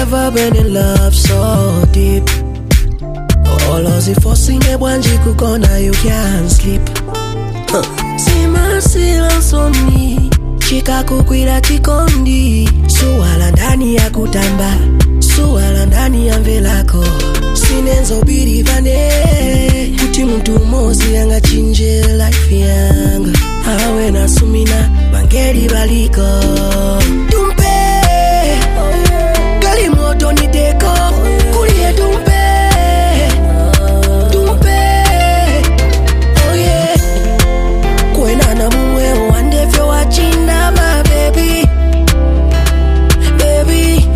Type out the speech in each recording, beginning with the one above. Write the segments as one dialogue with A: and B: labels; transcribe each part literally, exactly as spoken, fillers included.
A: never been in love so deep. All of the forcing a wanji kukona you can't sleep. See my silence on me. Chika kukwira chikondi. Suwala ndani ya kutamba. Suwala ndani ya mvelako. Sinenzo biri vane. Kuti mtu mozi yanga chinje life yanga. Hawe na sumina bangeri baliko. Dumpe Gali moto ni deko Kulie dumpe Dumpe Oh yeah Kwena na mumwe wande fyo wachinda my baby Baby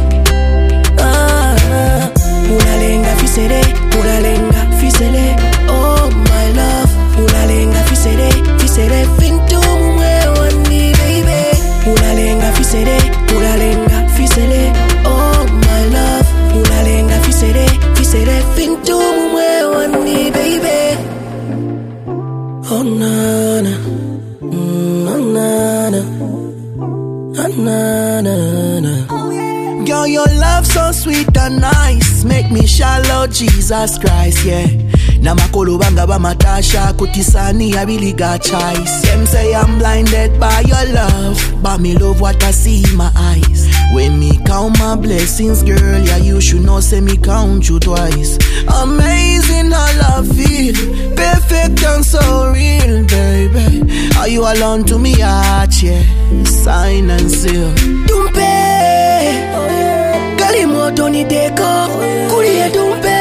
A: Ah Unalenga fisere Unalenga fisere Oh my love Unalenga fisere Fisere fintu mumwe wandi baby Unalenga fisere Unalenga fisere Oh my love Unalenga fisere Fisere fintu mumwe wandi baby Oh nana mm, Oh nana Oh nana
B: Girl, your love so sweet and nice. Make me shallow, Jesus Christ, yeah. Na makolo banga ba matasha kutisani I really got choice. Them say I'm blinded by your love, but me love what I see in my eyes. When me count my blessings, girl, yeah, you should know say me count you twice. Amazing how love feel, perfect and so real, baby. Are you alone to me heart, yeah? Sign and seal.
A: Dumpe Gali moto ni deko Kulie dumpe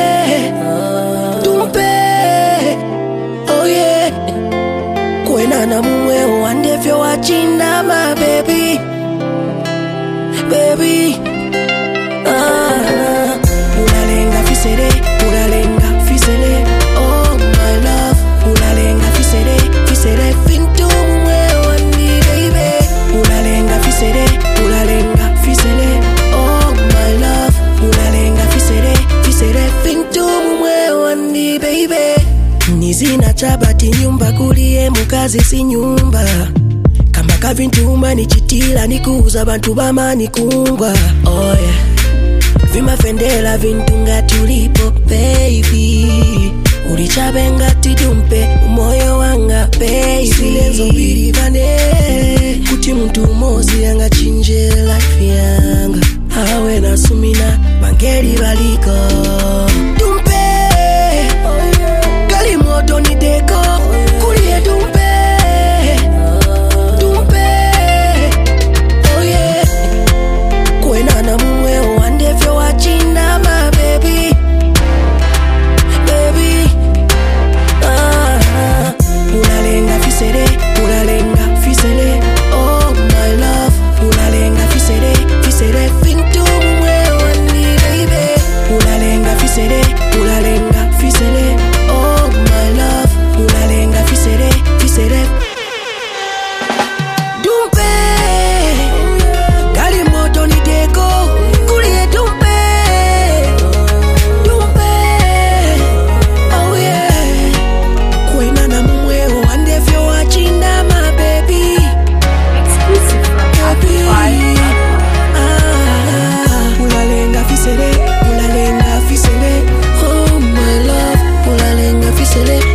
A: Dumpe Oh yeah Kwena na mwe wande fyo wachinda my baby Baby Ah Unalenga fisere Unalenga fisere Oh my love Unalenga fisere Fisere fintu mwe wandi baby Unalenga fisere Unalenga fisere Oh my love Unalenga fisere Fisere fintu mwe wandi baby Nizina chabati nyumba kulie mukazi si nyumba Kama kavintuma ni chitila nikuza bantu bama nikungwa Oh yeah Vima fendela vintunga tulipo baby Ulichabenga tidumpe umoyo wanga baby Silenzo biri vane Kuti mtu mozi yanga chinje life yanga Hawe na sumina bangeri baliko Dumpe Gali moto ni deko Kulie dumpe Dumpe Oh yeah Kwena na mumwe wande fyo wachinda my baby Baby Ah Unalenga fisere Unalenga fisere Oh my love Unalenga fisere Fisere fintu mwe wandi baby Unalenga fisere Unalenga fisere Oh my love Unalenga fisere Fisere Dumpe Gali moto ni deko Kulie dumpe Dumpe Oh yeah Kwena na mumwe wande fyo wachinda my baby
C: Exclusive from
A: Baby Ah Unalenga fisere Unalenga fisere Oh my love Unalenga fisere